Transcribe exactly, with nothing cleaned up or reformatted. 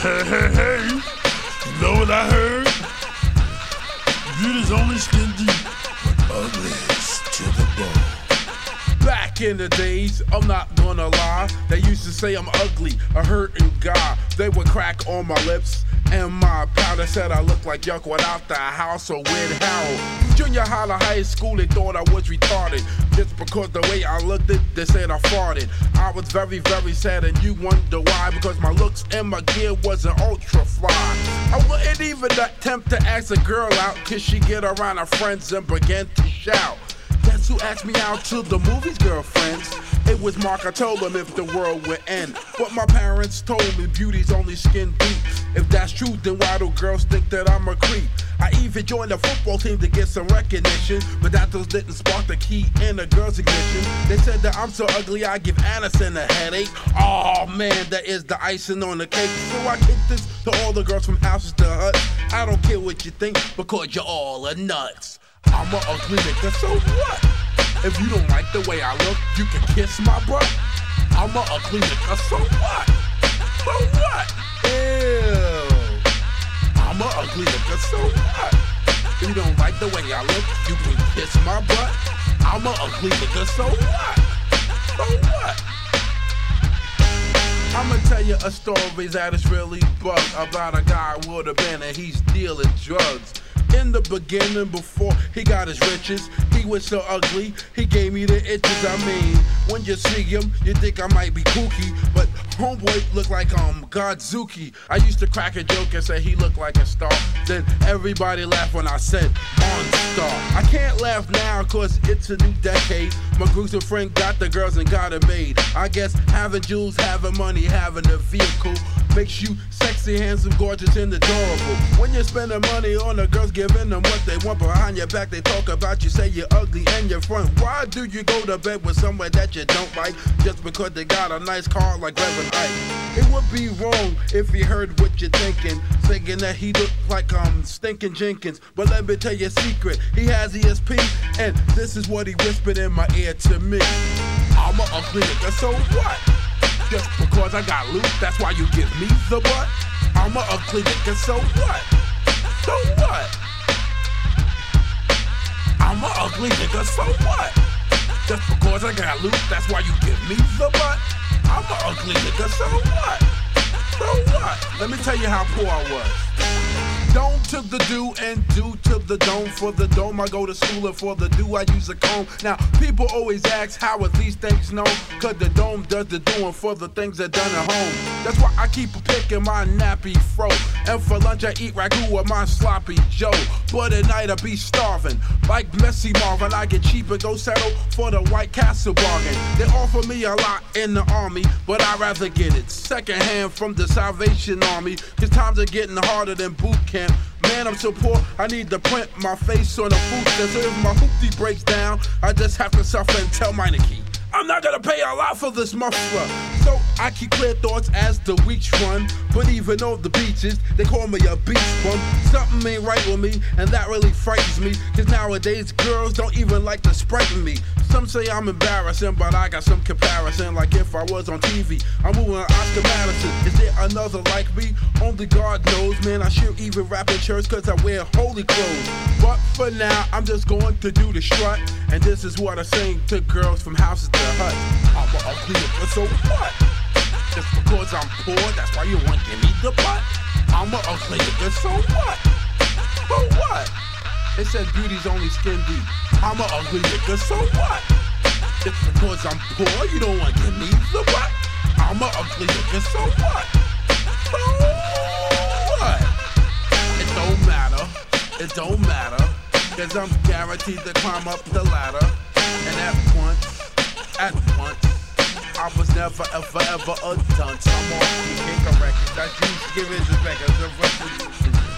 Hey, hey, hey, you know what I heard? Beauty's only skin deep, but ugly's to the bone. Back in the days, I'm not gonna lie, they used to say I'm ugly, a hurting guy. They would crack on my lips and my powder said I looked like yuck without the house or with Harold. Junior high to high school, they thought I was retarded. Just because the way I looked it, they said I farted. I was very, very sad and you wonder why. Because my looks and my gear wasn't ultra fly. I wouldn't even attempt to ask a girl out, cause she get around her friends and began to shout. Guess who asked me out to the movies, girlfriends? It was Mark, I told him if the world would end. But my parents told me beauty's only skin deep. If that's true, then why do girls think that I'm a creep? I even joined the football team to get some recognition, but that just didn't spark the key in a girl's ignition. They said that I'm so ugly I give Anderson a headache. Oh man, that is the icing on the cake. So I kick this to all the girls from houses to huts. I don't care what you think, because you're all a nuts. I'm a ugly nigga, so what? If you don't like the way I look, you can kiss my butt. I'm a ugly nigga, so what? So what? Ew. I'm a ugly nigga, so what? If you don't like the way I look, you can kiss my butt. I'm a ugly nigga, so what? So what? I'ma tell you a story that is really bug about a guy with a band and he's dealing drugs. In the beginning, before he got his riches, he was so ugly, he gave me the itches. I mean, when you see him, you think I might be kooky, but homeboy looked like um Godzuki. I used to crack a joke and say he looked like a star. Then everybody laughed when I said Monster. I can't laugh now cause it's a new decade. My groups and friend got the girls and got it made. I guess having jewels, having money, having a vehicle makes you sexy, handsome, gorgeous, and adorable. When you're spending money on the girls, giving them what they want behind your back, they talk about you, say you're ugly and you're front. Why do you go to bed with someone that you don't like just because they got a nice car like Reverend Ike? It would be wrong if you heard what you're thinking, thinking that he looked like um Stinking Jenkins. But let me tell you a secret, he has E S P, and this is what he whispered in my ear to me. I'm a ugly nigga, so what? Just because I got loot, that's why you give me the butt? I'm a ugly nigga, so what? So what? I'm a ugly nigga, so what? Just because I got loot, that's why you give me the butt? I'm a ugly nigga, so what? So what? Let me tell you how poor I was. Dome to the do and do to the dome. For the dome I go to school, and for the do I use a comb. Now people always ask how are these things known, cause the dome does the doing for the things that done at home. That's why I keep a pick in my nappy fro, and for lunch I eat ragu with my sloppy joe. But at night I be starving like Messy Marvin. I get cheap and go settle for the White Castle bargain. They offer me a lot in the army, but I'd rather get it secondhand from the Salvation Army, cause times are getting harder than boot camp. Man, I'm so poor, I need to print my face on a food stamp. So if my hoopty breaks down, I just have to suffer and tell Meineke I'm not gonna pay a lot for this muffler. So I keep clear thoughts as the weeks run. But even on the beaches, they call me a beach bum. Something ain't right with me, and that really frightens me. Cause nowadays, girls don't even like to sprite me. Some say I'm embarrassing, but I got some comparison. Like if I was on T V, I'm moving Oscar Madison. Is there another like me? Only God knows, man. I should even rap in church cause I wear holy clothes. But for now, I'm just going to do the strut. And this is what I sing to girls from houses to huts. I'm a ugly nigga, so what? Just because I'm poor, that's why you want to give me the butt? I'm a ugly nigga, so what? So what? They said beauty's only skin deep. I'm a ugly nigga, so what? Just because I'm poor, you don't want to give me the butt? I'm a ugly nigga, so what? So what? It don't matter, it don't matter, cause I'm guaranteed to climb up the ladder. And at once, at once, I was never ever ever a dunce. I'm on the king of records, that's you, give it a back as a